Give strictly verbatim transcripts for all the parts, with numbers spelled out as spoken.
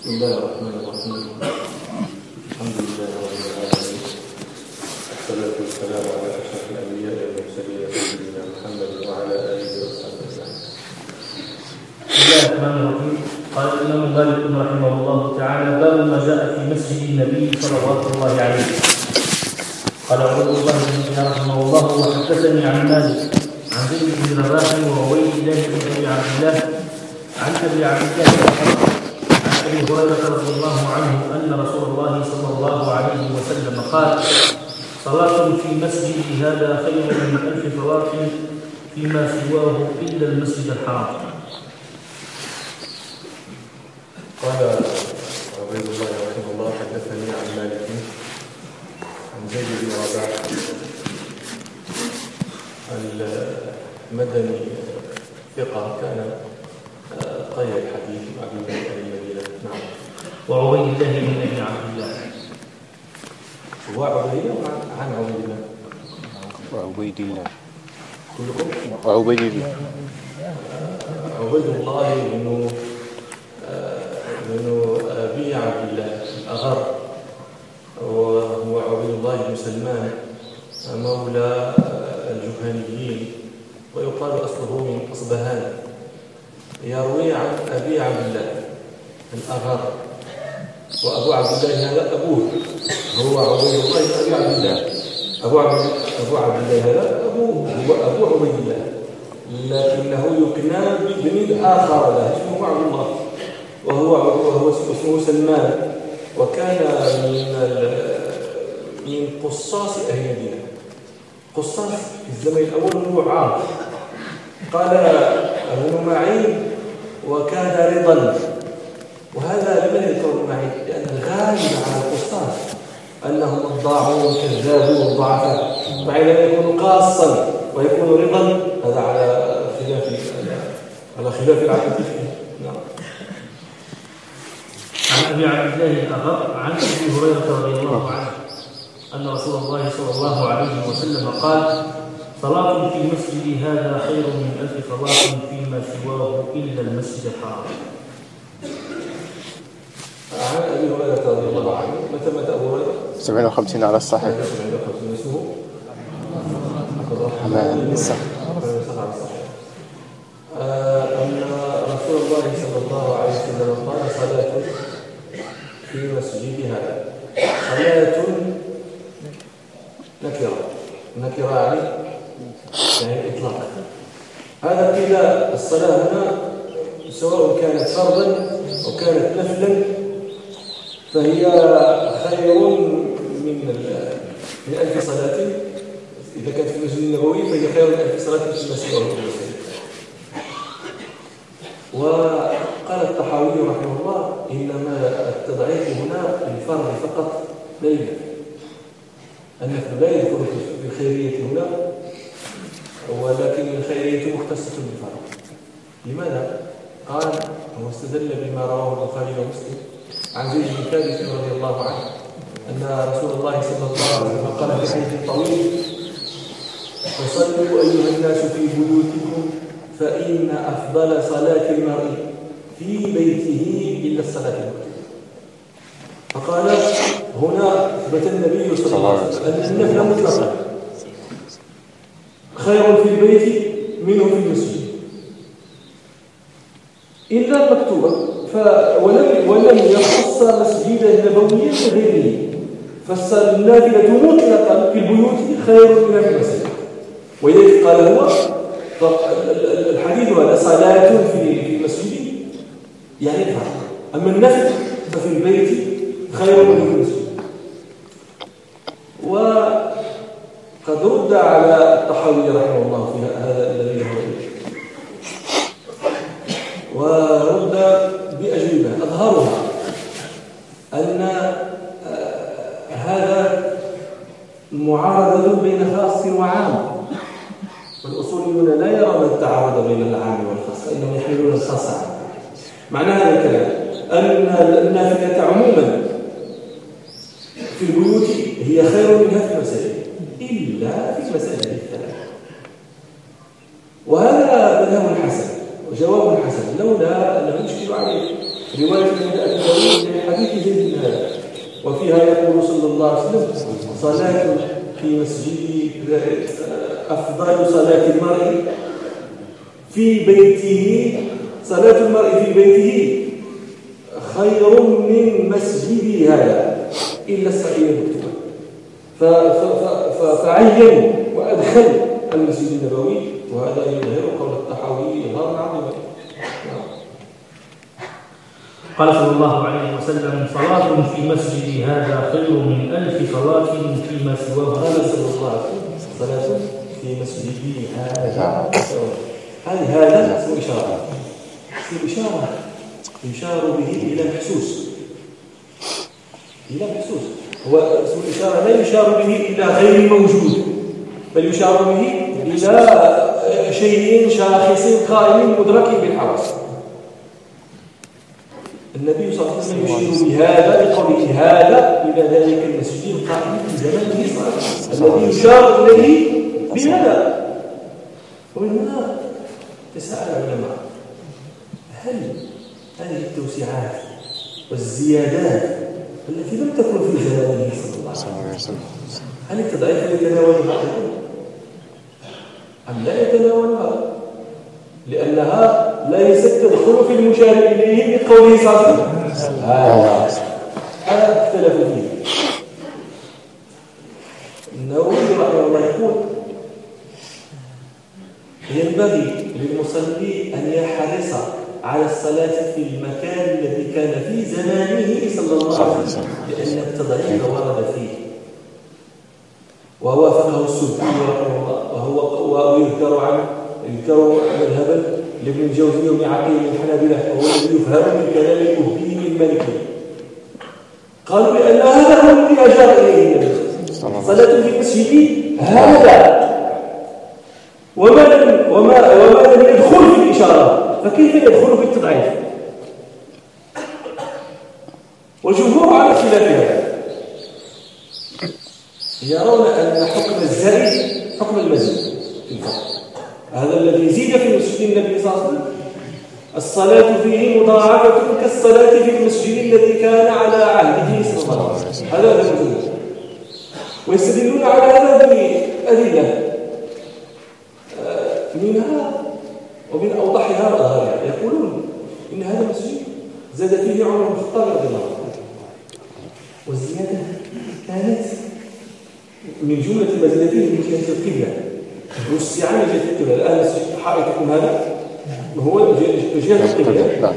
بسم الله الرحمن الرحيم. الحمد لله رب العالمين، والصلاة والسلام على أشرف الأنبياء والمرسلين سيدنا محمد وعلى آله وصحبه أجمعين. بسم الله الرحمن الرحيم. قال الإمام مالك رحمه الله تعالى: باب ما جاء في مسجد النبي صلوات الله عليه. قال عبد الله بن دينار رحمه الله: وحدثني عن مالك عن زيد بن رباح وعبيد الله بن ابي عبد الله عن ابي عبد الله عن ابي هريره رضي الله عنه ان رسول الله صلى الله عليه وسلم قال: صلاة في مسجدي هذا خير من ألف صلاة فيما سواه إلا المسجد الحرام. قال عبيد الله رحمه الله: حدثني عن مالك عن زيد بن رباح المدني ثقة، كان قيد الحديث مع ابن المدينة. نعم. وعبيد الله بن ابي عبد الله. هو عبيد الله عن عبيد الله. وعبيد الله كلكم؟ وعبيد الله. عبيد الله بن بن ابي عبد الله الاغر، وهو عبيد الله بن سلمان مولى الجهنيين، ويقال أصله من أصبهان. يروي عن أبي عبد الله الأغر، وأبو عبد الله هذا أبوه، هو عبيد الله بن أبي عبد الله. أبو عبد أبو عبد الله هذا أبوه، هو أبو عبيد الله، لكنه يكنى بابن آخر له اسمه عبد الله، وهو وهو اسمه سلمان، وكان من من قصاص أهل المدينة. قصاص في الزمن الأول هو عام. قال ابن معين: وكان رضا. وهذا لمن يذكر ابن معين؟ لأن الغالب على القصاص أنهم الضاعون كذابون ضعفاء، فعندما يكون قاصا ويكون رضا هذا على خلاف على خلاف العادة فيه. نعم. عن ابي عبد الله الاغر عن ابي هريره رضي الله عنه أن رسول الله صلى الله عليه وسلم قال: صلاة في مسجدي هذا خير من ألف صلاة فيما سواه إلا المسجد الحرام. عن أبي هريرة رضي الله عنه. متى متى أبو هريرة؟ سبعين وخمسين على الصحيح. سبعين وخمسين اسمه حماد الصحيح. أن رسول الله صلى الله عليه وسلم قال: صلاة في مسجدي هذا. صلاة نكرة نكرة يعني يعني إطلاق. هذا قيل الصلاة هنا سواء كانت فرضا أو كانت نفلا فهي خير من من ألف صلاة. إذا كانت في المسجد النبوي فهي خير من ألف صلاة في المسجد النبوي. وقال الطحاوي رحمه الله: إنما التضعيف هنا للفرض فقط لا للنفل. النفل لا يدخل في الخيرية هنا، ولكن الخيرية مختصة بالفرض. لماذا؟ قال: هو استدل بما رواه البخاري ومسلم عن زيد بن ثابت رضي الله عنه أن رسول الله صلى الله عليه وسلم قال في حديث طويل: فصلوا أيها الناس في بيوتكم فإن أفضل صلاة المرء في بيته إلا الصلاة المكتوبة. فقال هنا أثبت النبي صلى الله عليه وسلم أن النفل مطلقا خير في البيت منه في المسجد إلا المكتوبة، ولم ولم يخص مسجدا نبويا بغيره، فالنافلة مطلقا في البيوت خير من المسجد. ولذلك قال هو الحديث هذا: صلاة في المسجد يعني الفرض، أما النفل ففي البيت خير من المسجد. وقد رد على الطحاوي رحمه الله في هذا الذي هو، ورد بأجوبة أظهرها أن هذا معارضة بين خاص وعام، والأصوليون لا يرون التعارض بين العام والخاص، إنهم يحملون الخاص عنه. معنى هذا الكلام أن النافلة عموما في البيوت هي خير منها في المساجد إلا في المساجد الثلاث. وهذا مذهب حسن وجواب حسن، لولا لم يشكل عليه رواية عند أبي داود من حديث زيد بن هذا، وفيها يقول صلى الله عليه وسلم: صلاة في مسجدي أفضل صلاة المرء في بيته، صلاة المرء في بيته خير من مسجدي هذا إلا السعي المكتوب. فعين وأدخل المسجد النبوي، وهذا يظهر قول الطحاوي إظهارا عظيما. قال صلى الله عليه وسلم: صلاة في مسجدي هذا خير من ألف صلاة فيما سواه. قال صلى الله عليه وسلم: صلاة في مسجدي هذا، هل هذا اسم إشارة، اسم إشارة يشار به إلى محسوس، إلى محسوس. هو اسم الإشارة لا يشار به إلى غير موجود، بل يشار به إلى شيء شاخص قائم مدرك بالحواس. النبي صلى الله عليه وسلم يشير بهذا بقوله هذا إلى ذلك المسجد القائم في زمنه صلى الله عليه وسلم الذي يشار إليه بهذا. ومن هنا تساءل العلماء: هل هذه التوسعات والزيادات التي لم تكن في زمانه صلى الله عليه وسلم هل التضعيف يتناولها أم لا يتناولها؟ لأنها ليست تدخل في المشار إليه بقوله صلى الله عليه وسلم. هذا اختلف فيه. النووي رحمه الله يقول: ينبغي للمصلي أن يحرص على الصلاة في المكان الذي كان في زمانه صلى الله عليه وسلم، لأن التضعيف ورد فيه. ووافقه السدي رحمه الله، وهو ويذكر عنه يذكر مذهبا لابن الجوزي وابن عقيل من الحنابلة، وهو الذي يفهم من كلام الكهبي المالكي. قالوا بأن هذا هو الذي أشار إليه النبي صلاة في مسجده هذا، وما لم وما وما لم يدخل في الإشارة فكيف يدخل في التضعيف؟ والجمهور على خلافها يرون أن حكم الزائد حكم المزيد في الفرق. هذا الذي زيد في مسجد النبي صلى الله عليه وسلم الصلاة فيه مضاعفة كالصلاة في المسجد الذي كان على عهده صلى الله عليه وسلم. هذا هو المزيد. ويستدلون على هذا بأدلة منها ومن أوضحها وأظهرها. يقولون إن هذا المسجد زاد فيه عمر بن الخطاب رضي الله عنه، والزيادة كانت من جملة ما زاد فيه من جهة القبلة، وسع من جهة القبلة. الآن حائطكم هذا هو جهة القبلة،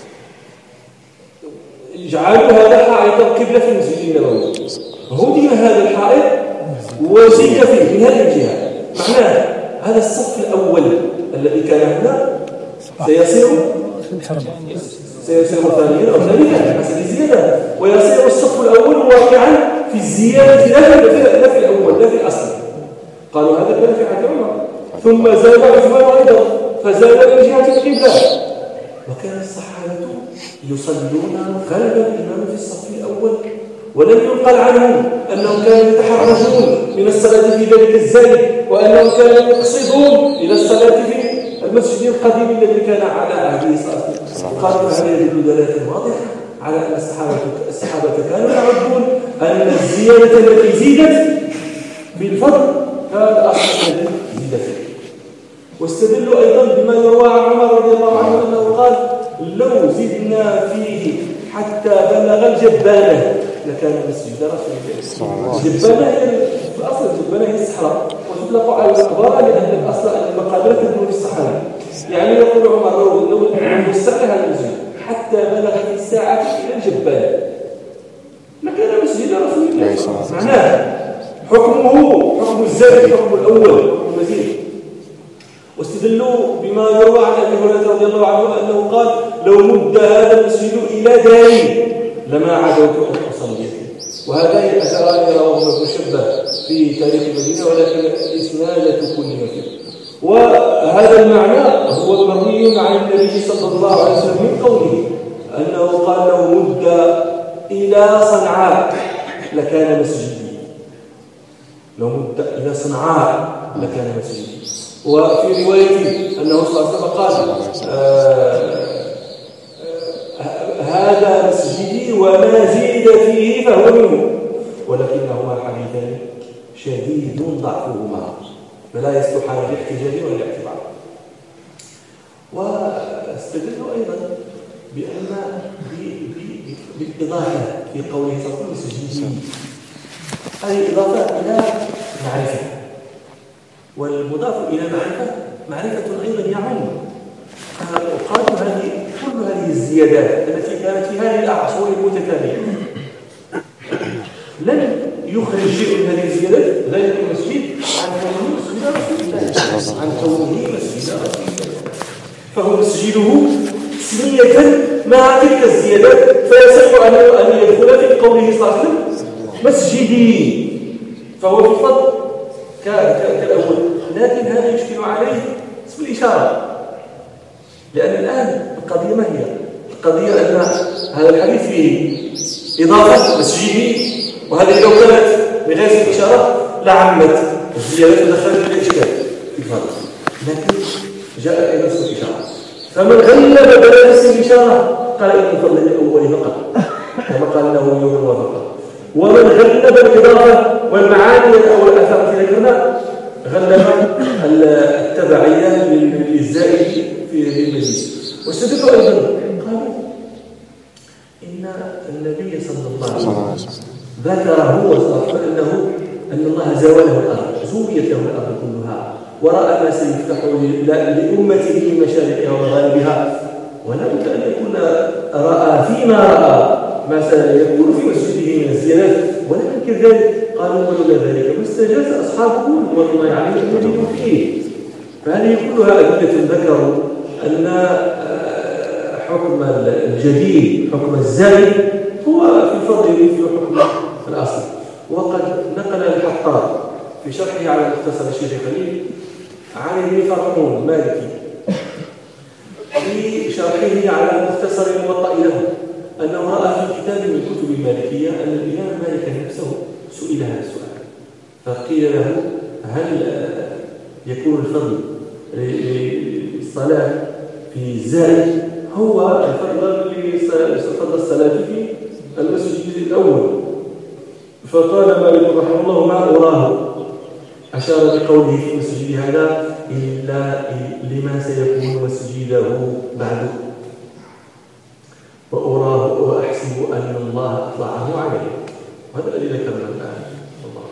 اجعلوا هذا حائط القبلة في المسجد النبوي، هدم هذا الحائط وزيد فيه من هذه الجهة. معناه هذا الصف الأول الذي كان هنا سيصير سيصير ثانيا أو ثالثا حسب الزيادة، ويصير الصف الأول واقعا في الزيادة لا في الأول لا في الأصل. قالوا هذا كان في عهد عمر، ثم زاد عثمان أيضا فزاد من جهة القبلة. وكان الصحابة يصلون خلف الإمام في الصف الأول، ولم ينقل عنهم أنهم كانوا يتحرجون من الصلاة في ذلك الزايد، وأنهم كانوا يقصدون إلى الصلاة في المسجد القديم الذي كان على عهده صلى الله عليه وسلم. قالوا هذا يدل دلالة واضحة على أن الصحابة الصحابة كانوا يعرفون أن الزيادة التي زيدت بالفضل كانت أصل الذي زيد فيه. واستدلوا أيضا بما يروى عن عمر رضي الله عنه أنه قال: لو زدنا فيه حتى بلغ الجبانة لكان مسجد رسول الله. الجبانة هي في الأصل الجبانة هي الصحراء، وتطلق على المقبرة لأن الأصل أن المقابر تكون في الصحراء. يعني يقول عمر: لو وسعنا هذا المسجد حتى بلغ في الساعة إلى الجبانة لكان مسجد رسول الله. معناه حكمه حكم الزائد حكم الأول حكم المزيد. واستدلوا بما يروى عن ابي هريره رضي الله عنه انه قال: لو مد هذا المسجد الى داري لما عدوت ان اصلي فيه. وهذا الاثران رواه ابن شبه في تاريخ المدينه، ولكن الاسناد لا تكلم فيه. وهذا المعنى هو مروي عن النبي صلى الله عليه وسلم من قوله انه قال: لو مد الى صنعاء لكان مسجدي. لو مد الى صنعاء لكان مسجدي. وفي رواية أنه صلى الله عليه وسلم قال: آه هذا مسجدي وما زيد فيه فهو منه، ولكنهما حديثان شديد ضعفهما فلا يصلحان لاحتجاج ولا اعتبار. واستدلوا أيضا بأن بالإضافة في قوله صلى الله عليه وسلم مسجدي أي إضافة إلى معرفة، والمضاف إلى معرفة معرفة أيضا يعم. قالوا هذه كل هذه الزيادات التي كانت في هذه الأعصر المتتالية لن يخرج شيء من هذه الزيادات ذلك المسجد عن كونه مسجد رسول الله، عن كونه مسجد رسول الله، فهو مسجده سمية مع تلك الزيادات، فيصح أن يدخل في قوله صلى الله عليه وسلم مسجدي، فهو في الفضل كالأول. لكن هذا يشكل عليه اسم الإشارة، لأن الآن القضية ما هي؟ القضية أن هذا الحديث فيه إضافة مسجدي، وهذه لو كانت بغير اسم الإشارة لعمت الزيادات ودخلت في الإشكال في الفضل، لكن جاء إلى اسم الإشارة، فمن غلب بدل اسم الإشارة قال إن الفضل الأول فقط كما قال له يوم وفقط، ومن غلب الإضافة والمعاني أو الآثار التي ذكرنا غلب التبعية للزائد في المجلس. واستدلوا أيضا قالوا إن النبي صلى الله عليه وسلم ذكره وصف أنه أن الله زوله الأرض، زويت له الأرض كلها، ورأى ما سيفتح لأمته من مشارقها ومغاربها، ولا بد أن يكون رأى فيما رأى ما سيكون في مسجده من الزيادات، ولم ينكر ذلك. قالوا ولولا ذلك ما استجاز أصحابه رضوان الله عليهم أن يجدوا فيه. فهذه كلها أدلة ذكروا أن حكم الجديد حكم الزائد هو في الفضل في حكم الأصل. وقد نقل الحطاب في شرحه على مختصر الشيخ خليل عن ابن فرحون المالكي في شرحه على مختصر الموطأ له أنه رأى في كتاب من كتب المالكية أن الإمام مالك نفسه سئل هذا السؤال، فقيل له هل يكون الفضل للصلاة في الزائد هو الفضل لفضل الصلاة في المسجد الأول؟ فقال مالك رحمه الله ما أراه، أشار بقوله في مسجد هذا إلا لما سيكون مسجده بعده، وأراه وأحسب أن الله أطلعه عليه. وهذا الذي ذكرنا الآن. الله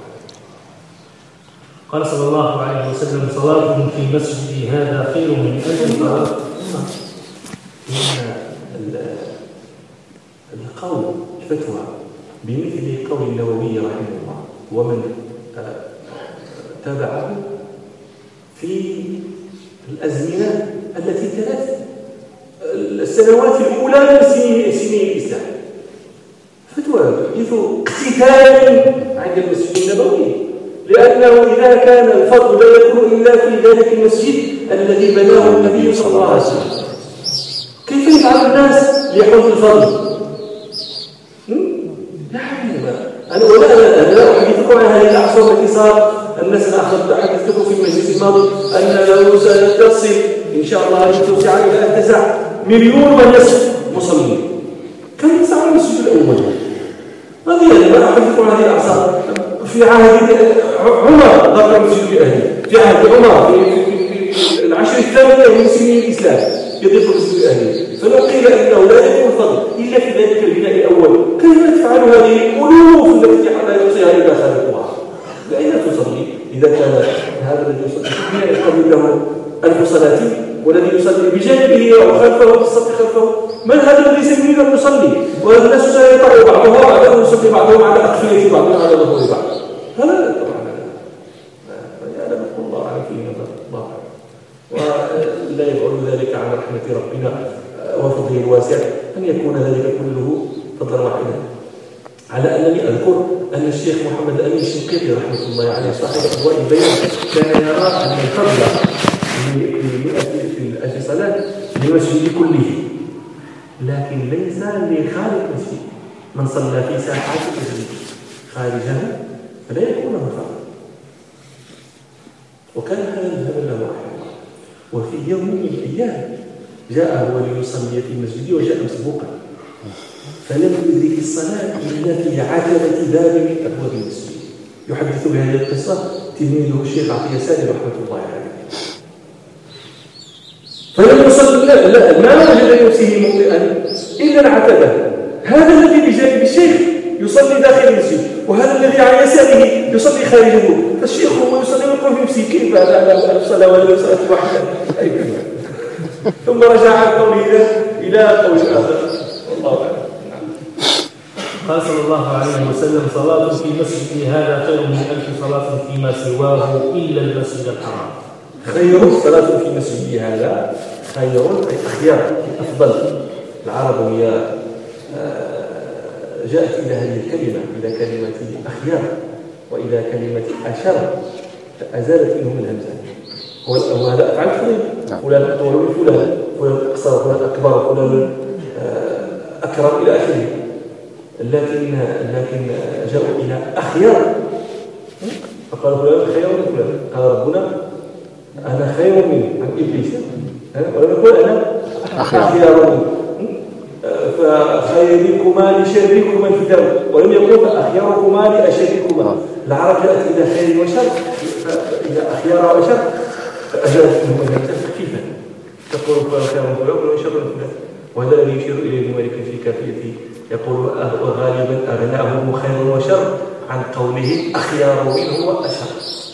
قال صلى الله عليه وسلم صلاتكم في مسجدي هذا خير من ألف صلاة. إن القول الفتوى بمثل قول النووي رحمه الله ومن تابعه في الأزمنة التي كانت السنوات الأولى من سنين الإسلام، فتوى حديث اقتتال عند المسجد النبوي، لأنه إذا كان الفضل لا يكون إلا في ذلك المسجد الذي بناه النبي صلى الله عليه وسلم، كيف يفعل الناس ليحوز الفضل؟ أنا ولا أنا لا أحدثكم عن هذه الأعصار التي صار الناس أخذ حدثتكم في المجلس الماضي أن لو ستصل إن شاء الله أن توسع إلى أن تسع مليون ونصف مصلين. كم يسع المسجد الأول؟ هذه أنا لا أحدثكم عن هذه الأعصار. في عهد عمر ضرب المسجد بأهله، في عهد عمر في العشر الثامنة من سنين الإسلام يضيف المسجد بأهله. فلو قيل إنه لا يكون الفضل إلا في ذلك البناء الأول، كيف تفعل هذه الألوف التي لا يوصيها إلا خالقها؟ لأين تصلي إذا كان هذا الذي يصلي في البناء يقبل له ألف صلاة، والذي يصلي بجانبه أو خلفه بالصف خلفه من هذا الذي يسميه المصلي؟ والناس سيطروا بعضها بعضهم يصلي بعضهم على أقفية بعضهم على ظهور بعض. هذا طبعا يعلم الله على فيه الله، ولا يبعد ذلك عن رحمة ربنا وفضله الواسع أن يكون ذلك كله فضلا واحدا. على أنني أذكر أن الشيخ محمد الأمين الشنقيطي رحمه الله عليه صاحب أضواء البيان كان يرى أن الفضل في الألف صلاة للمسجد كله، لكن ليس لخارج المسجد. من صلى في ساحات المسجد خارجها فلا يكون له فضل. وكان هذا الذهب له رحمه الله. وفي يوم من الأيام جاء هو ليصلي في المسجد وجاء مسبوقا، فلم يدرك الصلاة إلا في عتبة باب من أبواب المسجد. يحدث بهذه القصة تلميذه الشيخ عطية سالم رحمة الله عليه. فلم يصلي لا, لا ما وجد نفسه موطئا إلا العتبة. هذا الذي بجانب الشيخ يصلي داخل المسجد، وهذا الذي عن يساره يصلي خارجه. فالشيخ هو يصلي ويقول في نفسه كيف هذا الصلاة ولا صلاة واحدة. ثم رجع عن قوله إلى قول آخر. والله أعلم. قال صلى الله عليه وسلم: صلاة في مسجدي هذا خير من ألف صلاة فيما سواه إلا المسجد الحرام. خير الصلاة في مسجدي هذا خير أي أخيار أفضل. العرب هي جاءت إلى هذه الكلمة، إلى كلمة أخيار وإلى كلمة أشر، أزالت منهم الهمزة. وهذا أفعال تفضيل، فلان أطول من فلان، فلان أقصر، فلان أكبر، فلان أكرم إلى آخره. لكن لكن جاءوا إلى أخيار، فقال فلان خير من فلان. قال ربنا: أنا خير من عن إبليس، ولم يقل أنا أخير منه. فخيركما لشركما الفداء، ولم يقل فأخيركما لأشركما. العرب جاءت إلى خير وشر، إلى أخيار وشر فأجابت منهم الهمزة تخفيفا، تقول فلان خير من فلان وفلان شر من فلان. وهذا الذي يشير إليه مالك في كافيته، يقول: وغالبا أغناهم خير وشر عن قوله أخيار منه وأشر.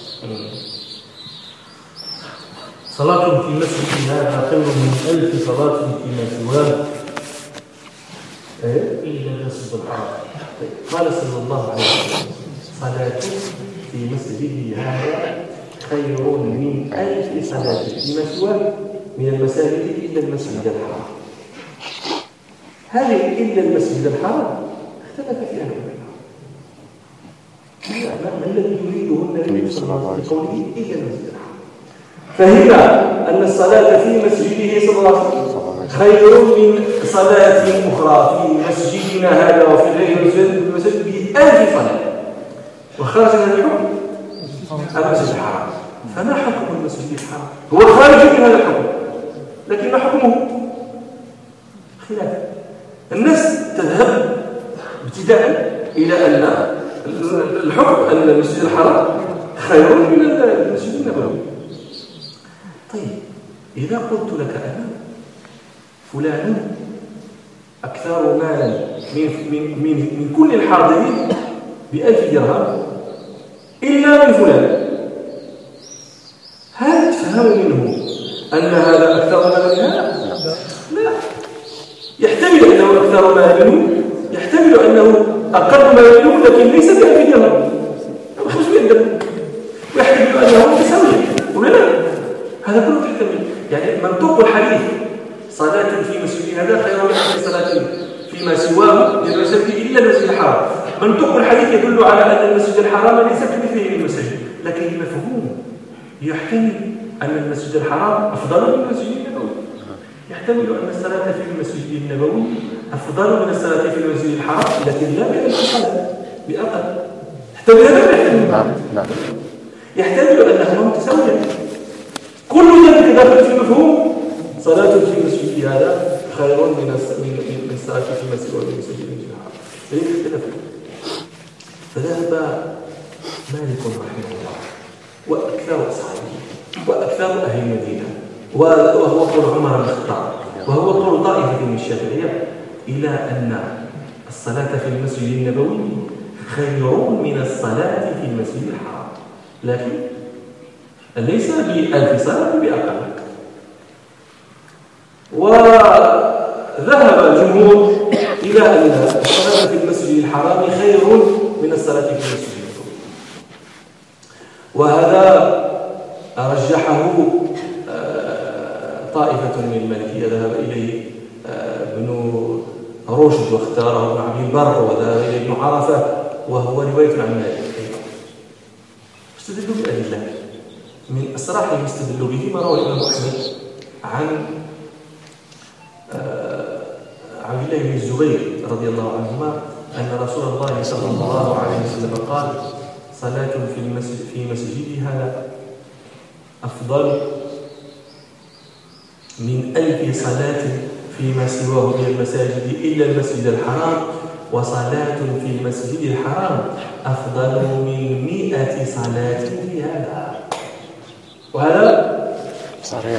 صلاة في مسجد هذا خير من ألف صلاة فيما سواه إلا المسجد الحرام. قال صلى الله عليه وسلم: صلاة في مسجده هذا خير من ألف صلاة فيما سواه من المساجد إلا المسجد الحرام. هذه إلا المسجد الحرام اختلف في أهلها. ما الذي يريده النبي صلى الله عليه وسلم بقوله إلا المسجد الحرام؟ فهم أن الصلاة في مسجده صلى الله عليه وسلم خير من صلاة أخرى في مسجدنا هذا وفي غير المسجد بألف صلاة، وخرج من الحكم المسجد الحرام. فما حكم المسجد الحرام؟ هو خارج من هذا الحكم، لكن ما حكمه؟ خلاف. الناس تذهب ابتداء إلى أن الحكم أن المسجد الحرام خير من المسجد النبوي. طيب، إذا قلت لك أنا فلان أكثر مالا من, من, من, من كل الحاضرين بألف درهم إلا من فلان، هل تفهم منه أن هذا أكثر مالا من هذا؟ لا. يحتمل أنه أكثر مالا منه، يحتمل أنه أقل مالا منه لكن ليس بألف درهم، خمسمائة درهم، ويحتمل أنه تساوي ولا لا؟ هذا كله تحتمل. يعني منطوق الحديث صلاة في مسجد هذا خير من ألف صلاة فيما سواه من المسجد إلا المسجد الحرام. منطوق الحديث يدل على أن المسجد الحرام ليس كمثله من المسجد، لكن المفهوم يحتمل أن المسجد الحرام أفضل من المسجد النبوي. يحتمل أن الصلاة في المسجد النبوي أفضل من الصلاة في المسجد الحرام، لكن لا بألف صلاة، بأقل. يحتمل هذا يحتمل. نعم نعم. يحتمل أنهما متساويان. كل ذلك داخل في المفهوم صلاة في المسجد هذا خير من من من صلاة في المسجد ولا المسجد الحرام. ليس اختلاف. فذهب مالك رحمه الله وأكثر أصحابه وأكثر أهل المدينة، وهو قول عمر بن الخطاب، وهو قول طائفة من الشافعية، إلى أن الصلاة في المسجد النبوي خير من الصلاة في المسجد الحرام، لكن ليس بألف صلاة بأقل. وذهب الجمهور إلى أن الصلاة في المسجد الحرام خير من الصلاة في المسجد النبوي، وهذا رجحه طائفة من المالكية، ذهب إليه ابن رشد واختاره ابن عبد البر، وذهب إليه ابن عرفة، وهو رواية عن مالك. استدلوا بأدلة، من أصراح ما استدلوا به ما روى الإمام أحمد عن عبد الله بن الزبير رضي الله عنهما أن رسول الله صلى الله عليه وسلم قال: صلاة في المسجد في مسجدي هذا أفضل من ألف صلاة فيما سواه من المساجد إلا المسجد الحرام، وصلاة في المسجد الحرام أفضل من مئة صلاة في هذا. وهذا صحيح.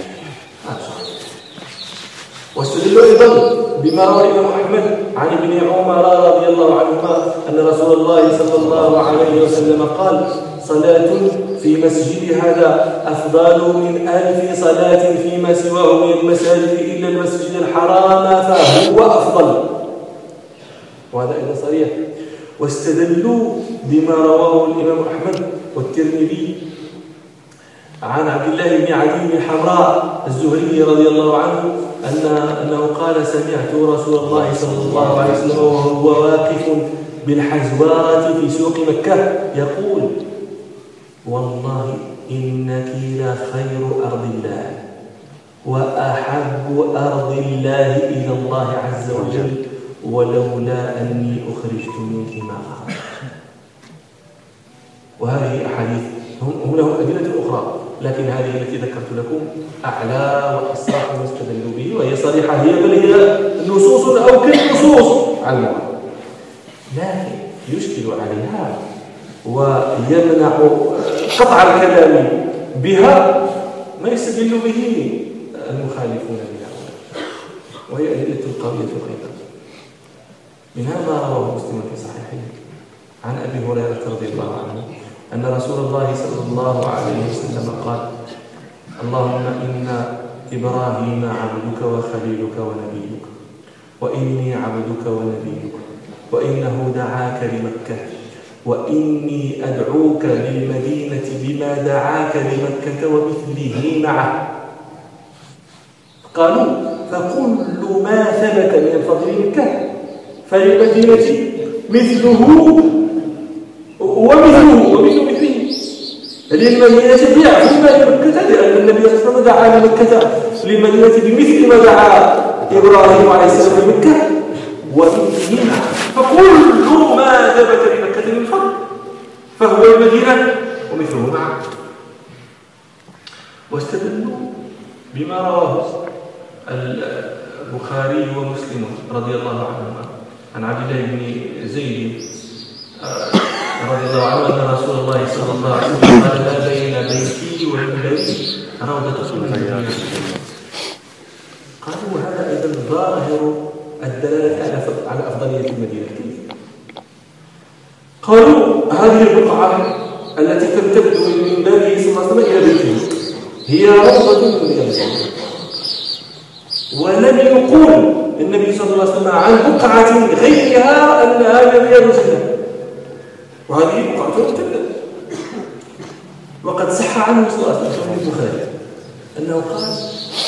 واستدلوا أيضا بما روى الإمام أحمد عن ابن عمر رضي الله عنهما أن رسول الله صلى الله عليه وسلم قال: صلاة في مسجد هذا أفضل من ألف صلاة فيما سواه من المساجد إلا المسجد الحرام فهو أفضل. وهذا أيضا صريح. واستدلوا بما رواه الإمام أحمد والترمذي عن عبد الله بن عدي بن حمراء الزهري رضي الله عنه أن أنه قال: سمعت رسول الله صلى الله عليه وسلم وهو واقف بالحزوارة في سوق مكة يقول: والله إنك لخير أرض الله وأحب أرض الله إلى الله عز وجل، ولولا أني أخرجت منك ما أخرج. وهذه أحاديث هم لهم أدلة أخرى، لكن هذه التي ذكرت لكم أعلى وأصح ما استدلوا به، وهي صريحة، هي بل هي نصوص أو كالنصوص على المعنى، لكن يشكل عليها ويمنع قطع الكلام بها ما يستدل به المخالفون بها، وهي أدلة قوية أيضا. منها ما رواه مسلم في صحيحه عن أبي هريرة رضي الله عنه أن رسول الله صلى الله عليه وسلم قال: اللهم إن إبراهيم عبدك وخليلك ونبيك، وإني عبدك ونبيك، وإنه دعاك لمكة، وإني أدعوك للمدينة بما دعاك لمكة ومثله معه. قالوا: فكل ما ثبت من فضل مكة فللمدينة مثله ومثله ومثل مثله، للمدينة ضعف ما لمكة، لأن النبي صلى الله عليه وسلم دعا لمكة للمدينة بمثل ما دعا إبراهيم عليه السلام لمكة ومثله معه. فكل ما ثبت لمكة من فضل فهو المدينة ومثله معه. واستدلوا بما رواه البخاري ومسلم رضي الله عنهما عن عبد الله بن زيد رضي الله عنه أن رسول الله صلى الله عليه وسلم قال: ما بين بيتي ومنبري روضة من رياض الجنة. قالوا: وهذا أيضا ظاهر الدلالة على أفضلية المدينة. قالوا: هذه البقعة التي تمتد من منبره صلى الله عليه وسلم إلى بيته هي روضة من رياض الجنة، ولم يقول النبي صلى الله عليه وسلم عن بقعة غيرها أنها من رياض الجنة، وهذه بقعة ممتدة. وقد صح عنه صلى الله عليه وسلم في البخاري أنه قال: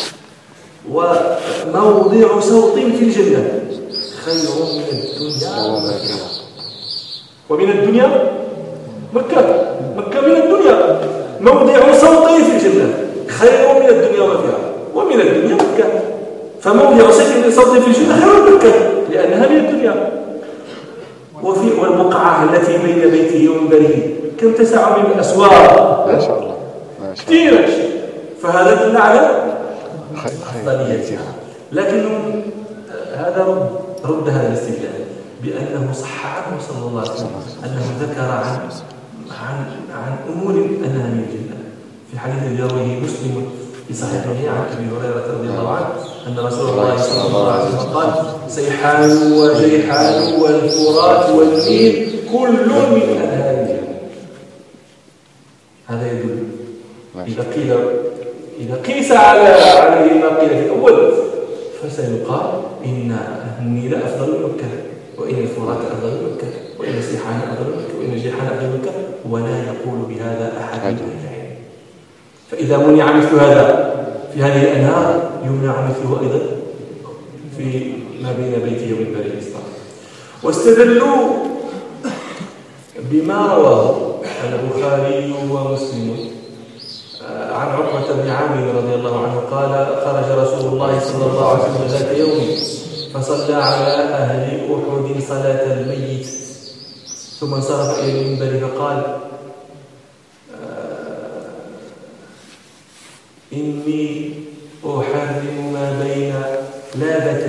وموضع سوط في الجنة خير من الدنيا ومن الدنيا مكة. مكة من الدنيا، موضع سوط في الجنة خير من الدنيا وما فيها، ومن الدنيا مكة. فموضع سوط في الجنة خير من مكة لأنها من الدنيا. وفي والبقعة التي بين بيته ومنبره كم تسع من الأسواق، ما شاء الله كثيرا. فهذا دل على أفضليتها. لكن هذا رد رد هذا الاستدلال بأنه صح عنه صلى الله عليه وسلم أنه ذكر عن عن عن أمور أنها من الجنة في الحديث الذي يرويه مسلم في صحيحه عن أبي هريرة رضي الله عنه أن رسول الله صلى الله عليه وسلم قال: سيحان وجيحان والفرات والنيل كل من أنهار الجنة. هذا يدل إذا قيل إذا قيس على عليه ما قيل في الأول فسيقال إن النيل أفضل من مكة، وإن الفرات أفضل من مكة، وإن سيحان أفضل من مكة، وإن الجيحان أفضل من مكة، ولا يقول بهذا أحد من العلم. فإذا منع مثل هذا في هذه الأنهار يمنع مثله أيضا في ما بين بيته ومنبره الإسلام. واستدلوا بما رواه البخاري ومسلم عن عقبة بن عامر رضي الله عنه قال: خرج رسول الله صلى الله عليه وسلم ذات يوم فصلى على أهل أحد صلاة الميت، ثم انصرف إلى المنبر فقال: إني أحرم ما بين لابتي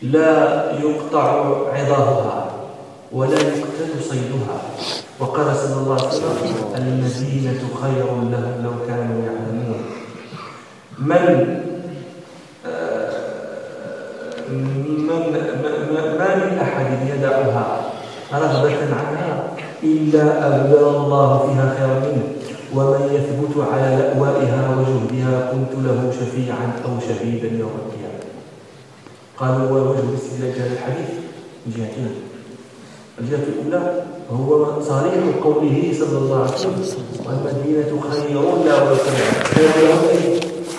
لا يقطع عظامها ولا يقتل صيدها. وقال صلى الله عليه وسلم: المدينة خير لهم لو كانوا يعلمون. من من ما من أحد يدعها رغبة عنها إلا أبدل الله فيها خيرا منه، ومن يثبت على لأوائها وجهدها كنت له شفيعا أو شهيدا يوم القيامة. قالوا: ووجه الاستدلال هذا الحديث من جهتين. الجهة الأولى هو صريح قوله صلى الله عليه وسلم: والمدينة خير لا ولو كان خير لهم،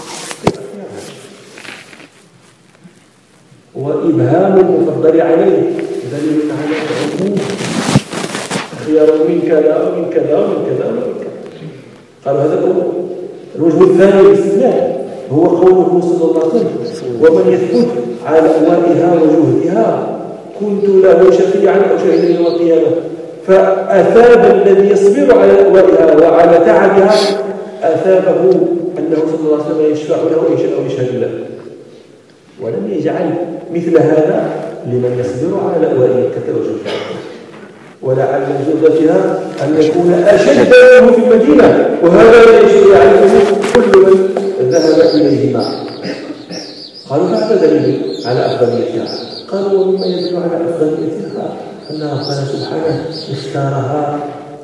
وإبهام المفضل عليه دليل على العموم، خير من كذا ومن كذا ومن كذا ومن كذا. قالوا هذا الأول. الوجه الثاني للاستدلال هو قوله صلى الله عليه وسلم: ومن يثبت على أوائها وجهدها كنت له شفيعا أو شهيدا يوم القيامة. فأثاب الذي يصبر على أوائها وعلى تعبها أثابه أنه صلى الله عليه وسلم يشفع له أو يشهد له، ولم يجعل مثل هذا لمن يصبر على أوائها كتوجه. ولعل الجهد فيها أن يكون أشد منه في المدينة، وهذا يعرفه كل من ذهب إليهما. قالوا: فهذا دليل على أفضليتها. قالوا: ومما يدل على أفضليتها أنها قال سبحانه اختارها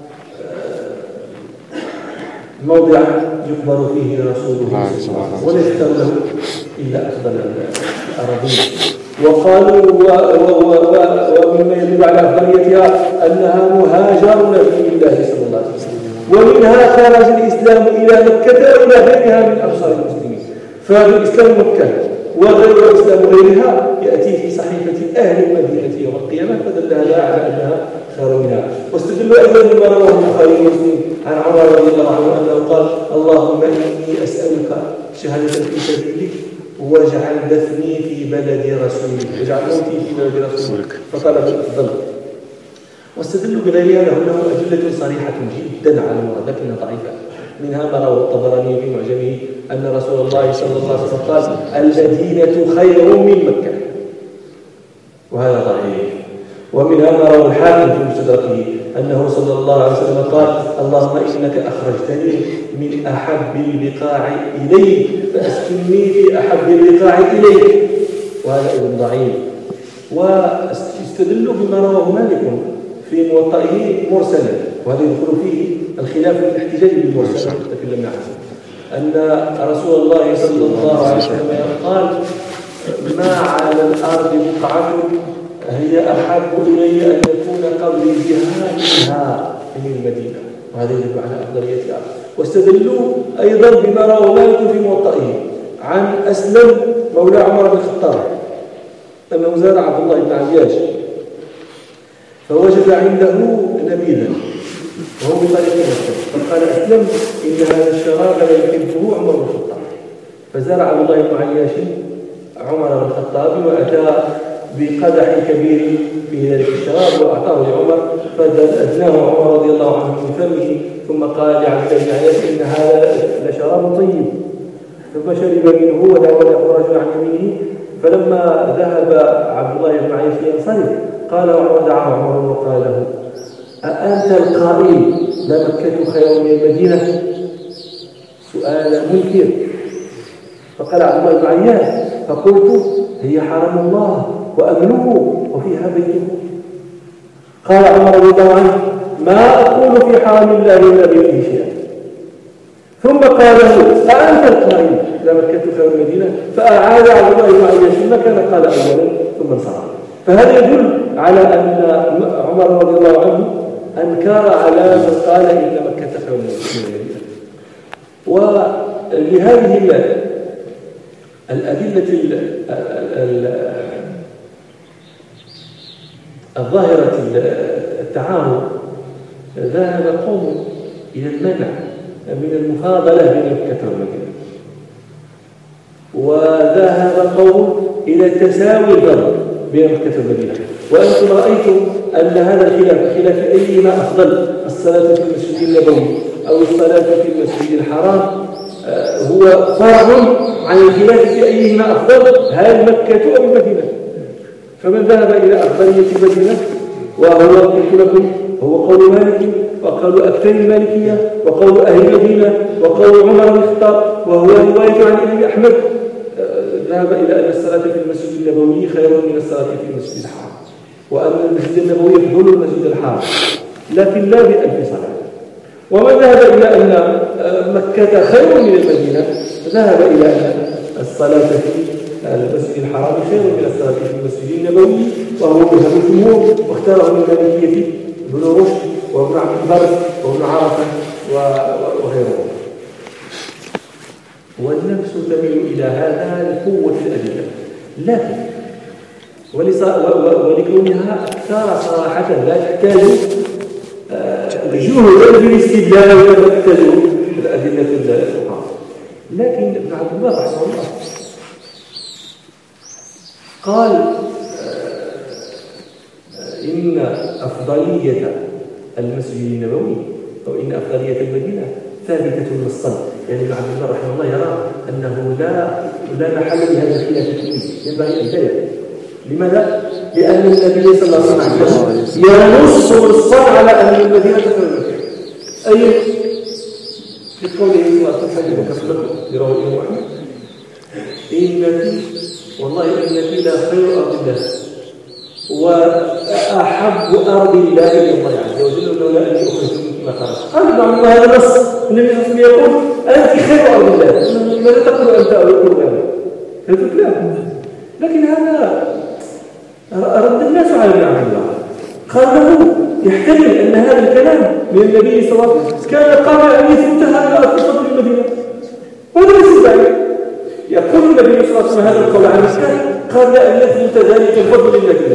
موضعا يقبر فيه رسوله ولا يختار له إلا أفضل الأراضين. وقالوا: ومما يدل على أفضليتها أنها مهاجر نبي الله صلى الله عليه وسلم، ومنها خرج الإسلام إلى مكة وإلى غيرها من أبصار المسلمين. فالإسلام مكة وغير إسلام غيرها يأتي في صحيفة أهل المدينة يوم القيامة، فدل هذا على أنها خير منها. واستدلوا أيضا بما رواه البخاري ومسلم عن عمر رضي الله عنه أنه قال: اللهم إني أسألك شهادة في سبيلك واجعل دفني في بلد رسولك، واجعل موتي في بلد رسولك، فطلب الأفضل. واستدلوا بغير هذا له أدلة صريحة جدا على المراد لكنها ضعيفة. منها ما رواه الطبراني في معجمه أن رسول الله صلى الله عليه وسلم قال: المدينة خير من مكة، وهذا ضعيف. ومنها ما رواه الحاكم في مستدركه أنه صلى الله عليه وسلم قال: اللهم إنك أخرجتني من أحب البقاع إليك فأسكنني في أحب البقاع إليك، وهذا أيضا ضعيف. واستدلوا بما رواه مالك في موطئه مرسلا، وهذا يدخل فيه الخلاف في الاحتجاج بالمرسل تكلمنا عنه، أن رسول الله صلى الله عليه وسلم قال: ما على الأرض بقعة هي أحب إلي أن يكون قبري بها منها من المدينة، وهذا يدل على أفضليتها. واستدلوا أيضا بما رواه مالك في موطئه عن أسلم مولى عمر بن الخطاب أنه زار عبد الله بن عياش فوجد عنده نبيذا وهو بطريق مكة، فقال أسلم: إن هذا الشراب لا يحبه عمر بن الخطاب. فزار عبد الله بن عياش عمر بن الخطاب وأتى بقدح كبير في ذلك الشراب وأعطاه لعمر، فأدناه عمر رضي الله عنه من فمه، ثم قال لعبد الله بن عياش: إن هذا لشراب طيب. ثم شرب منه ودعا له رجل عن يمينه. فلما ذهب عبد الله بن عياش ينصرف قال عمر دعاه عمر وقال له: أأنت القائل لمكة خير من المدينة؟ سؤال منكر. فقال عبد الله بن عياش: فقلت: هي حرم الله وأمنه وفيها بيته. قال عمر رضي الله عنه: ما أقول في حرم الله إلا بيته شيئا. ثم قال له: أأنت القائل لمكة خير من المدينة؟ فأعاد عبد الله بن عياش ما كان قال أولا ثم انصرف. فهذا يدل على أن عمر رضي الله عنه أنكر على من قال إن مكة خير من المدينة. ولهذه الأدلة الظاهرة التعارض ذهب قوم إلى المنع من المفاضلة بين مكة والمدينة، وذهب قوم إلى تساوي الضرب بين مكة والمدينة. وأنتم رأيتم أن هذا الخلاف خلاف أيهما أفضل، الصلاة في المسجد النبوي أو الصلاة في المسجد الحرام، هو فرع عن الخلاف في أيهما أفضل، هل مكة أو المدينة. فمن ذهب إلى أفضلية المدينة وهو قلت لكم هو قول مالك وقول أكثر المالكية وقول أهل المدينة وقول عمر بن الخطاب وهو رواية عن ابن أحمد، ذهب إلى أن الصلاة في المسجد النبوي خير من الصلاة في المسجد الحرام، وأن المسجد النبوي يفضل المسجد الحرام لكن لا بألف صلاة. ومن ذهب إلى أن مكة خير من المدينة ذهب إلى أن الصلاة في المسجد الحرام خير من الصلاة في المسجد النبوي، وهو مذهب الجمهور واختاره من المالكية ابن رشد وابن عبد البر وابن عرفة وغيرهم. والنفس تميل إلى هذا لقوة الأدلة، لكن ولكونها أكثر صراحة لا تحتاج جهدا في الاستدلال ولا تحتاج الأدلة الأخرى. لكن ابن عبد البر رحمه الله قال إن أفضلية المسجد النبوي أو إن أفضلية المدينة ثابتة نصا، يعني ابن عبد البر رحمه الله يرى أنه لا لا محل لهذا الخلاف الكلي، ينبغي أن ينتبه. لماذا؟ لأن النبي صلى الله عليه وسلم ينص نصا على أن المدينة خير من مكة، أي بقوله صلى الله عليه وسلم كفلكم يروى الإمام أحمد إنك والله إنك لا خير أرض الله وأحب أرض الله إلى الله عز وجل لولا أني أخرجت منك ما خرجت. قال ابن عمر هذا نص النبي صلى الله عليه وسلم يقول أنت خير أرض الله، لماذا تقول أنت أقول هذا؟ هذا كلام، لكن هذا رد الناس على ابن عبد الله. قال له يحتمل أن هذا الكلام من النبي صلى الله عليه وسلم كان قبل أن يثبتها على فضل المدينة، وهذا ليس بعيد. يقول النبي صلى الله عليه وسلم هذا القول عن مكة قبل أن يثبت ذلك الفضل المدينة،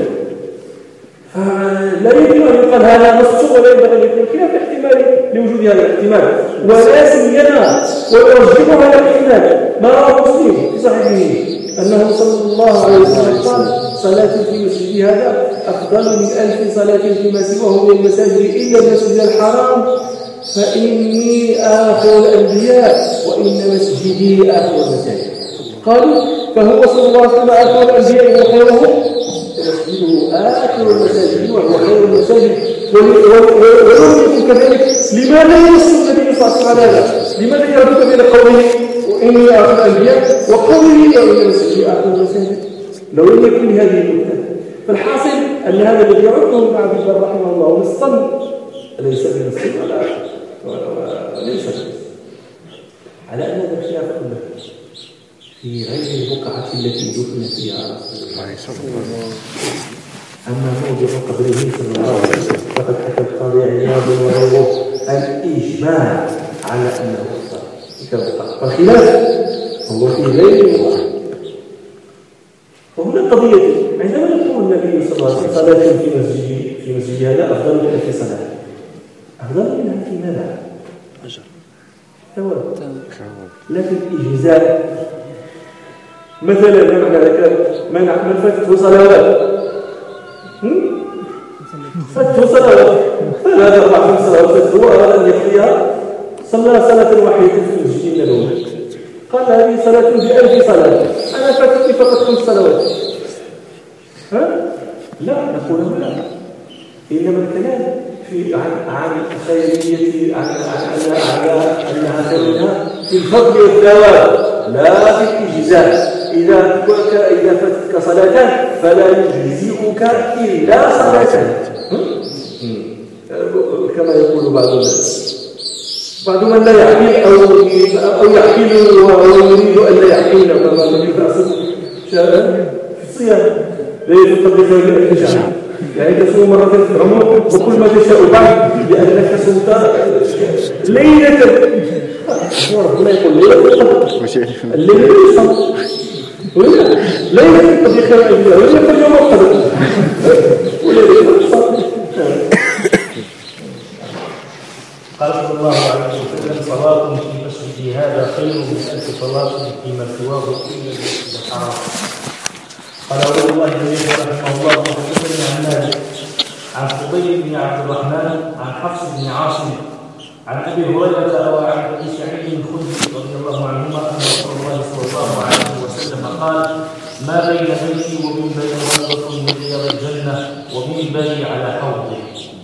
فلا يمكن أن يقال هذا نص ولا ينبغي أن يكون خلاف احتمالي لوجود هذا الاحتمال، ولا سيما ويرجح هذا الاحتمال ما رواه مسلم في صحيحه أنه صلى الله عليه وسلم قال صلاة في مسجد هذا أفضل من ألف صلاة فيما سواه من المساجد إلا المسجد الحرام فإني آخر الأنبياء وإن مسجدي آخر المساجد. قالوا فهو صلى الله عليه وسلم آخر الأنبياء وخيرهم، مسجده آخر المساجد وهو خير المساجد. ولم يكن كذلك لماذا ينص النبي صلى الله عليه وسلم؟ لماذا يربط بين قوله وإني آخر الأنبياء وقوله وإن مسجدي آخر المساجد؟ لو لم يكن هذه النقطة. فالحاصل أن هذا الذي يعده ابن عبد البر رحمه الله نصا ليس بنص ولا وليس على أن هذا الخلاف كله في غير البقعة التي دفن فيها رسول الله صلى الله عليه وسلم. أما موضع قبره صلى الله عليه وسلم فقد حكى القاضي عياض وغيره الإجماع على أنه أفضل. فالخلاف هو في غير البقعة. وهنا القضية عندما يقول النبي صلى الله عليه وسلم صلاة في مسجد في مسجد هذا أفضل من ألف صلاة، أفضل منها في ماذا؟ أجر ثواب، لكن إجزاء. مثلا معنى ذلك من فاتته صلوات فاتته صلوات ثلاث أربع خمس صلوات هو أراد أن يقضيها، صلى صلاة واحدة في المسجد النبوي قال هذه صلاة بألف صلاة، أنا فاتتني فقط خمس صلوات. ها؟ لا نقول لا، إنما الكلام في عن عن خيرية عن عن أنها خيرها في الفضل والثواب لا في الإجزاء. إذا إذا فاتتك صلاة فلا يجزئك إلا صلاة، كما يقول بعض الناس. بعض من لا يعقل أو أو يعقل ويريد أن لا يعقل كما النبي صلى الله عليه وسلم في الصيام لا يتطبق غير الشهر، يعني تصوم مرة في العمر وكل ما تشاء بعد لأنك صمت ليلة وربنا يقول ليلة الليلة يصم ليلة تقضي خير أجلها ولا يقول يوم القدر وليلة يصم. قال صلى الله عليه وسلم صلاة في مسجدي هذا خير من ألف صلاة فيما سواه إلا المسجد الحرام. قال عبد الله بن يحيى رحمه الله وحدثني عن مالك عن فضيل بن عبد الرحمن عن حفص بن عاصم عن ابي هريره او عن ابي سعيد الخدري رضي الله عنهما ان رسول الله صلى الله عليه وسلم قال: ما بين بيتي ومن بين روضه من ومنبري على حوضه.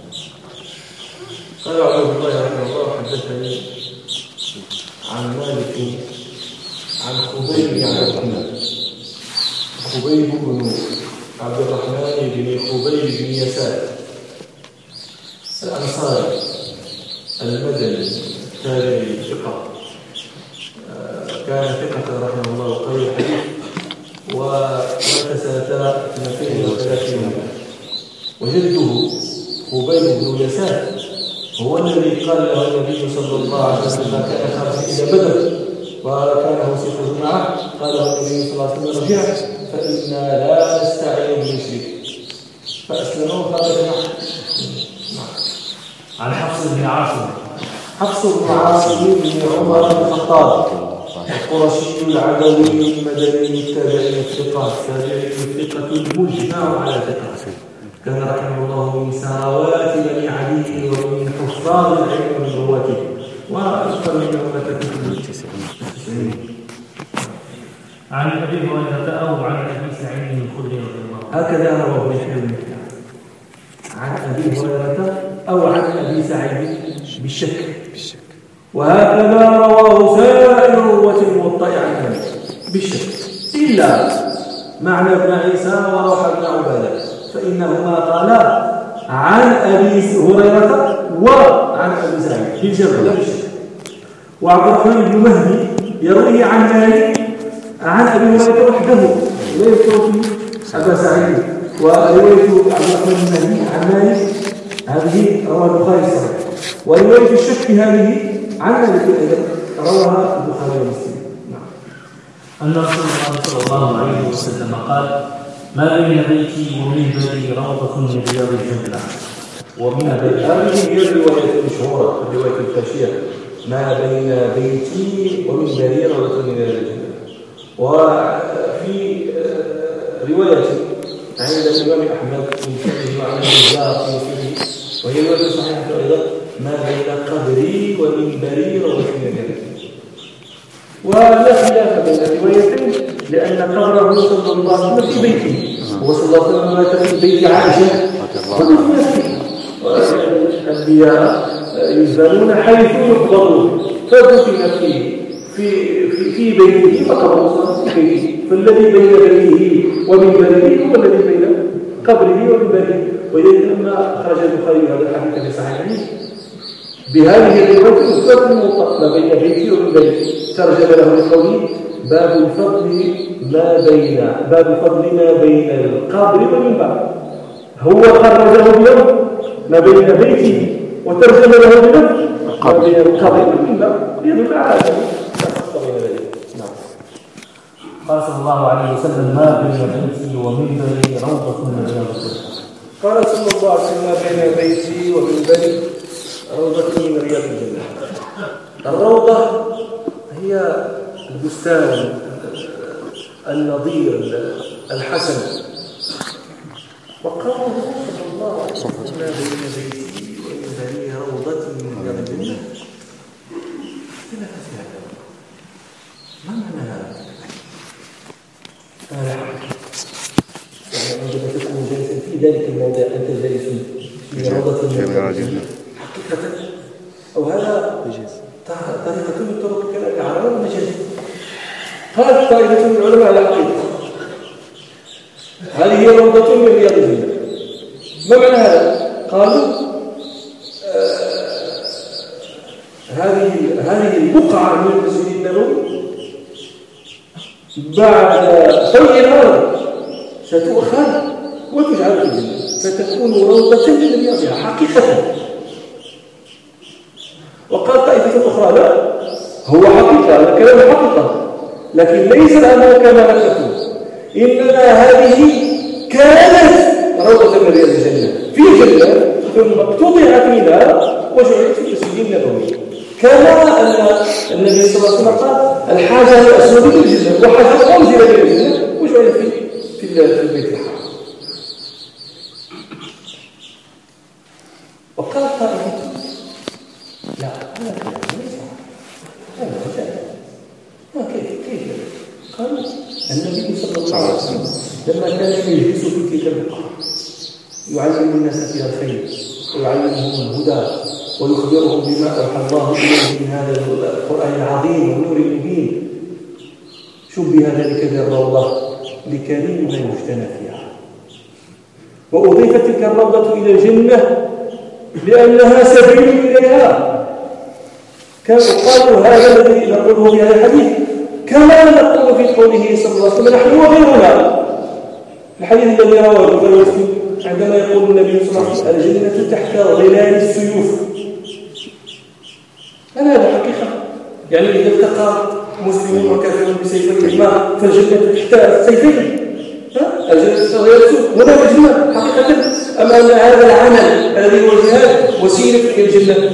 قال عبد الله رحمه الله حدثني عن مالك عن خبيب بن عبد الرحمن خبيب بن عبد الرحمن بن خبيب بن يسار الأنصاري المدني التابعي ثقة، كان ثقة رحمه الله قوي الحديث، ومات سنة اثنتين وثلاثين. وجده خبيب بن يسار هو الذي قال له النبي صلى الله عليه وسلم كان خارج إلى بدر وكان وصيفه معه، قال له النبي صلى الله عليه وسلم ارجع فإنا لا نستعين بالمشرك، فأسلموا فقد عن حفص بن عاصم حفص بن عاصم بن عمر بن الخطاب القرشي العدوي المدني التابعي الثقة التابعي الثقة المجمع على ثقته، كان رحمه الله من ثروات بني علي ومن حفاظ العلم من رواته، وأكثر من أمة التسعين. عن أبي هريرة أو عن أبي سعيد الخدري رضي الله عنه. هكذا رواه ابن حبيب عن أبي هريرة أو عن أبي سعيد بالشك، وهكذا رواه سائر رواة الموطأ عن مالك بالشك، إلا معنى ابن عيسى وروح بن عبادة فإنهما قالا عن أبي هريرة وعن أبي سعيد بالجمع لا بالشك. وعبد الرحمن بن مهدي يروي عن مالك عن أبي هريرة وحده لا يذكر فيه أبا سعيد، ورواية عبد الرحمن بن مهدي عن مالك هذه رواه البخاري الصحيح، ورواية الشك هذه عن مالك أيضا رواها البخاري ومسلم. نعم. أن رسول الله صلى الله عليه وسلم قال: ما بين بيتي ومنبري روضة من رياض الجنة. ومن هذه هي الرواية المشهورة الرواية الفاشية: ما بين بيتي ومنبري روضة من رياض الجنة. وفي رواية عند الإمام أحمد من كتبه وعن الرزاق وهي رواية صحيحة أيضا: ما بين قبري ومنبري روضة من رياض الجنة. ولا خلاف بين الروايتين، لأن قبره صلى الله عليه وسلم في بيته، وصلى الله عليه وسلم مات في بيت عائشة ودفن فيه. الأنبياء يزالون حيث يقبرون، فدفن فيه في في في بيته فقبره في بيته، فالذي بين بيته ومنبره هو الذي بين قبره ومنبره. ولذلك لما خرج البخاري هذا الحديث في صحيحه بهذه الرواية الأسباب الموطأ ما بين بيتي ومنبري، ترجم له لقوله: باب الفضل ما بين باب فضل ما بين القبر والمنبر. هو خرجه بيوم ما بين بيته وترجم له بلفظ ما بين القبر والمنبر يدل على هذا. نعم. قال صلى الله عليه وسلم: ما بين بيتي ومنبري روضة من رياض الجنة. قال صلى الله عليه وسلم: ما بين بيتي ومنبري روضة من رياض الجنة. الروضة هي البستان النظير الحسن. وقوله صلى الله عليه وسلم: ما بين بيتي ومنبري روضة من رياض الجنة. ما معنى هذا؟ يعني عندما تكون جالسا في ذلك الموضع أنت جالس في روضة من رياض الجنة حقيقة، أو هذا طريقة من طرق الكلام العربي والمجاز. قالت طائفة من العلماء على حقيقة هذه هي روضة من رياض الجنة. ما معنى هذا؟ قالوا آه هذه هذه البقعة من المسجد النبوي بعد طي الأرض ستؤخذ وتجعل في الجنة فتكون روضة من رياضها حقيقة. وقال طائفة أخرى: لا، هو حقيقة، هذا كلام حقيقة، لكن ليس الأمر كما نحن، إنما هذه كانت روضة من رياض الجنة في جنة ثم اقتطعت منها وجعلت في المسجد النبوي، كما أن النبي صلى الله عليه وسلم قال: الحاجة الأسود في الجنة وحاجة أنزل إلى الجنة وجعلت في في البيت الحرام. وقال طائفة: لا، هذا كلام ليس هذا كلام كيف كيف قال النبي صلى الله عليه وسلم لما كان يجلس في تلك البقعة يعلم الناس فيها الخير ويعلمهم الهدى ويخبرهم بما أوحى الله إليه من هذا القرآن العظيم والنور المبين. شبه ذلك بالروضة لكريمها يجتنى فيها، وأضيفت تلك الروضة إلى الجنة لأنها سبيل إليها. كانوا قالوا هذا الذي نقوله في هذا الحديث كما نقول في قوله صلى الله عليه وسلم نحن وغيرنا. الحديث الذي رواه البخاري ومسلم عندما يقول النبي صلى الله عليه وسلم الجنة تحت ظلال السيوف. أنا هذا حقيقة، يعني إذا التقى مسلم وكافر بسيفيهما فالجنة تحت السيفين. الجنة تحت ظلال السيوف ولا الجنة حقيقة. أما أن هذا العمل الذي هو الجهاد وسيلة إلى الجنة.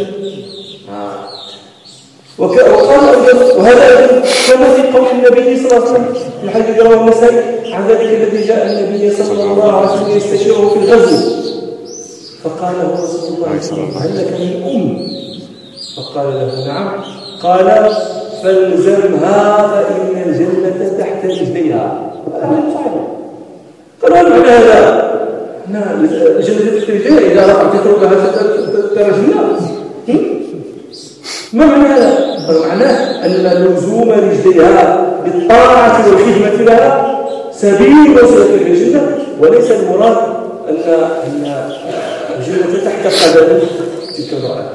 وقال وهذا كما في قول النبي صلى الله عليه وسلم في الحديث رواه النسائي عن ذلك الذي جاء النبي صلى الله عليه وسلم يستشيره في الغزو فقال له رسول الله صلى الله عليه وسلم هل لك من أم؟ فقال له نعم. قال فالزمها فإن الجنة تحت رجليها. هذا صحيح. قال هل معنى هذا؟ الجنة تحت رجليها إذا رأت تتركها ترجلها. ما معنى هذا؟ معناه أن لزوم رجليها بالطاعة والخدمة لها سبيل وصلة إلى الجنة، وليس المراد أن أن الجنة تحت قدم تلك المرأة.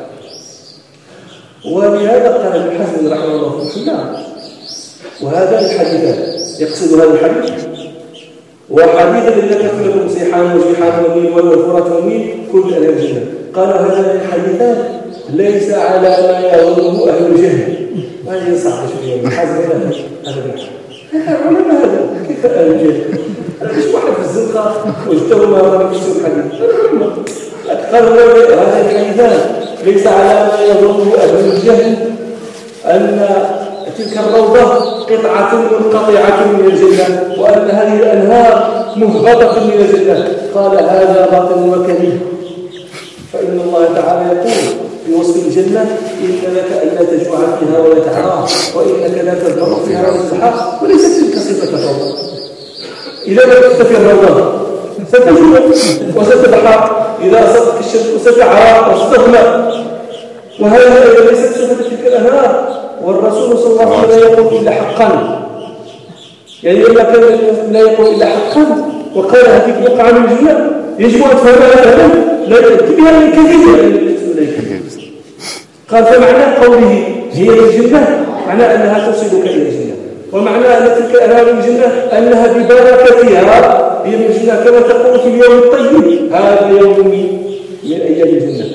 ولهذا قال ابن حزم رحمه الله في الحلام وهذا الحديثان يقصد هذا الحديث وحديث الذي ذكرت لكم سيحان وجيحان والنيل والفرات والنيل كل أهل الجنة. قال هذا الحديثان ليس على ما يظنه أهل الجهل. ما يصح شيء حازم هذا هذا العلماء هذا كيف أهل الجهل؟ مش واحد في الزنقة واجتهوا ما رأى في الحديث. قال هذا الحديثان ليس على ما يظنه أهل الجهل أن تلك الروضة قطعة منقطعة من الجنة وأن هذه الأنهار مهبطة من الجنة. قال هذا باطل وكذب. فإن الله تعالى يقول في وصف الجنة إن لك ألا تجوع فيها ولا تعرى وإنك لا تظمأ فيها ولا تضحى. وليست تلك صفة الروضة. إذا لم تستفي الروضة ستجوع وستضحى، إذا أصابتك الشمس ستعرى وستظمأ، وهذا ليست صفة تلك الأنهار. والرسول صلى الله عليه وسلم لا يقول إلا حقا، يعني لما كان لا يقول إلا حقا وقال هذه بقعة من الجنة يجب أن تفهمها هذا لا يأتي بها من كثير. قال فمعنى قوله هي الجنة معناه أنها توصلك إلى الجنة، ومعنى أن تلك أنهار الجنة أنها ببركتها هي من الجنة كما تقول في اليوم الطيب هذا يوم من أيام الجنة.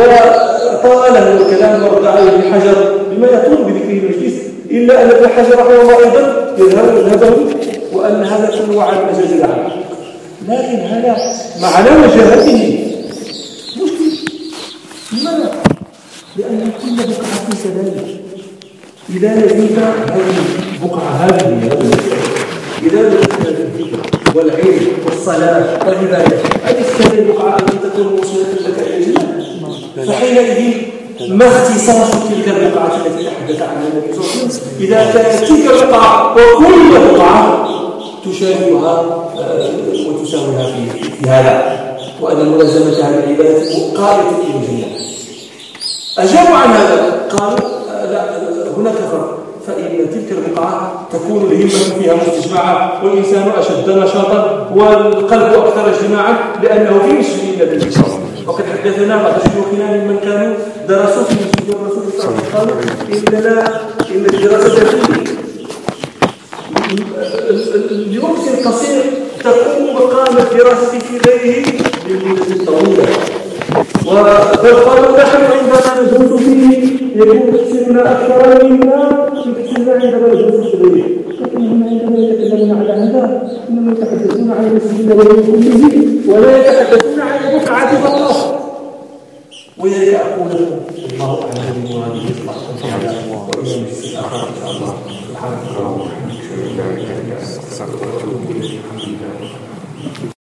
وطاله الكلام ورد عليه ابن حجر بما يطول بذكره المجلس، إلا أن ابن حجر رحمه الله أيضا يذهبه وأن هذا كله على المجاز العام، لكن هذا معنى وجهته مشكل. لماذا؟ لأن كل بقعة كذلك إذا لزمت هذه البقعة هذه إذا لزمت الذكر والعلم والصلاة والعبادة هذه البقعة التي تكون موصولة لك إلى الجنة، فحينئذ ما اختصاص تلك البقعة التي تحدث عنها النبي صلى الله عليه وسلم إذا كانت تلك البقعة وكل بقعة تشابهها وتساويها في, في هذا، وأن ملازمة هذه العبادة قائمة في الجنة. أجابوا عن هذا قالوا لا هناك فرق، فإن تلك البقعة تكون الهمة فيها مستجمعة والإنسان أشد نشاطا والقلب أكثر اجتماعا لأنه في مسجد النبي صلى الله عليه وسلم. وقد حدثنا بعض شيوخنا ممن كانوا درسوا في مسجد الرسول صلى الله عليه وسلم قالوا إننا إن الدراسة فيه لوقت قصير تقوم مقام الدراسة في غيره لمدة طويلة، وقالوا نحن عندما ندرس فيه يكون تفسيرنا أكثر مما تفسيرنا عندما ندرس في غيره، لكنهم عندما يتكلمون على هذا إنهم يتحدثون عن المسجد النبوي كله ولا يتحدثون عن بقعة فقط. ويلي أقول لكم الله أعلم بمراده صلى الله عليه وسلم وإلى المجلس الآخر إن شاء الله. سبحانك اللهم وبحمدك.